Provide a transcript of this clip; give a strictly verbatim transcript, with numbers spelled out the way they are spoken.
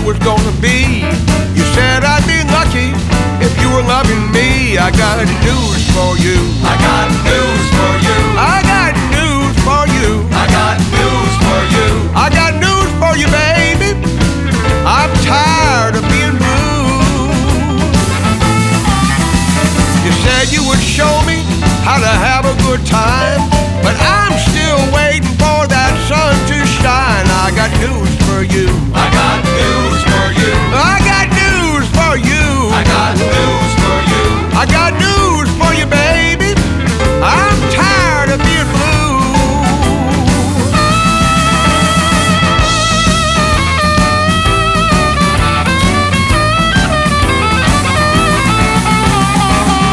was gonna be. You said I'd be lucky if you were loving me. I got news for you. I got news for you. I got news for you. I got news for you. I got news for you, baby. I'm tired of being blue. You said you would show me how to have a good time, but I'm still waiting for that sun to shine. I got news for you. I got news for you. I got news for you. I got news for you. I got news